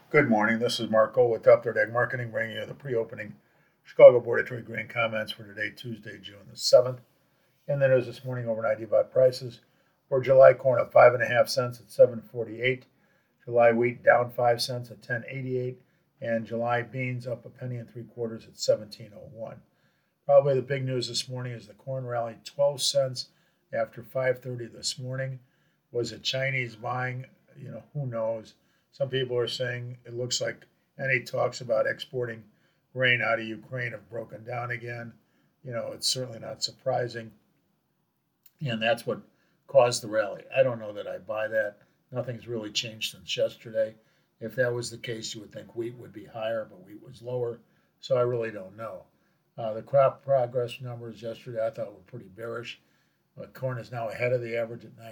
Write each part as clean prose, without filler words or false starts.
Good morning. This is Marco with Upward Ag Marketing, bringing you the pre-opening Chicago Board of Trade grain comments for today, Tuesday, June the 7th. And then there's this morning overnight EBOT prices for July corn up 5.5 cents at 7.48, July wheat down 5 cents at 10.88, and July beans up a penny and 3/4 at 17.01. Probably the big news this morning is the corn rallied 12 cents after 5:30 this morning. Was it Chinese buying? Who knows? Some people are saying it looks like any talks about exporting grain out of Ukraine have broken down again. It's certainly not surprising. And that's what caused the rally. I don't know that I buy that. Nothing's really changed since yesterday. If that was the case, you would think wheat would be higher, but wheat was lower. So I really don't know. The crop progress numbers yesterday I thought were pretty bearish. Corn is now ahead of the average at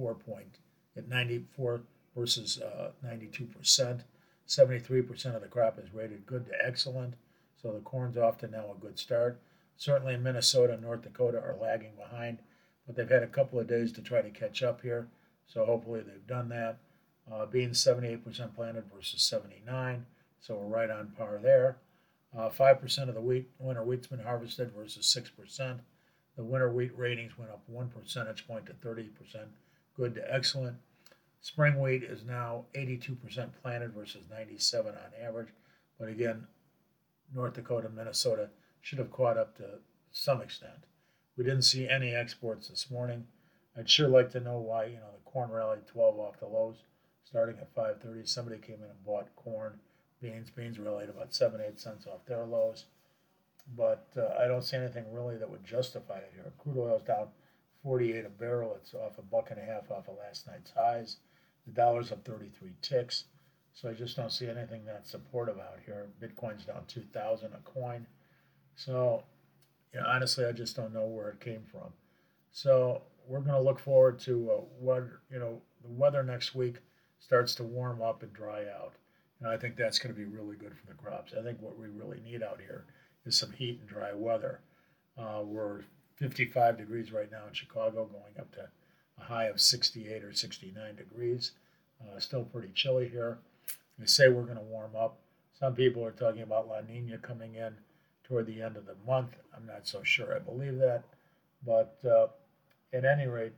94 versus 92%. 73% of the crop is rated good to excellent, so the corn's off to now a good start. Certainly Minnesota and North Dakota are lagging behind, but they've had a couple of days to try to catch up here, so hopefully they've done that. Beans 78% planted versus 79, so we're right on par there. 5% of the winter wheat's been harvested versus 6%. The winter wheat ratings went up 1 percentage point to 30% good to excellent. Spring wheat is now 82% planted versus 97 on average. But again, North Dakota and Minnesota should have caught up to some extent. We didn't see any exports this morning. I'd sure like to know why, the corn rallied 12 off the lows starting at 5:30. Somebody came in and bought corn, beans. Beans rallied about 7-8 cents off their lows. But I don't see anything really that would justify it here. Crude oil's down 48 a barrel. It's off a buck and a half off of last night's highs. The dollar's up 33 ticks. So I just don't see anything that's supportive out here. Bitcoin's down 2,000 a coin. So, honestly, I just don't know where it came from. So we're going to look forward to the weather next week starts to warm up and dry out. And I think that's going to be really good for the crops. I think what we really need out here is some heat and dry weather. We're 55 degrees right now in Chicago, going up to a high of 68 or 69 degrees. Still pretty chilly here. They say we're going to warm up. Some people are talking about La Nina coming in toward the end of the month. I'm not so sure I believe that. But at any rate,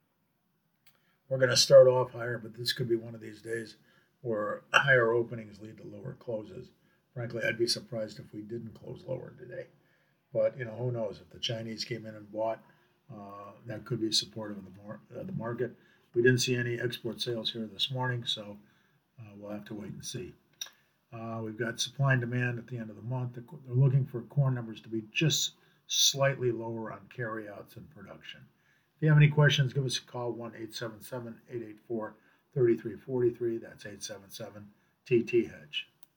we're going to start off higher, but this could be one of these days where higher openings lead to lower closes. Frankly, I'd be surprised if we didn't close lower today. But, who knows? If the Chinese came in and bought, that could be supportive of the market. We didn't see any export sales here this morning, so we'll have to wait and see. We've got supply and demand at the end of the month. They're looking for corn numbers to be just slightly lower on carryouts and production. If you have any questions, give us a call, 1-877-884-3343. That's 877-TT-HEDGE.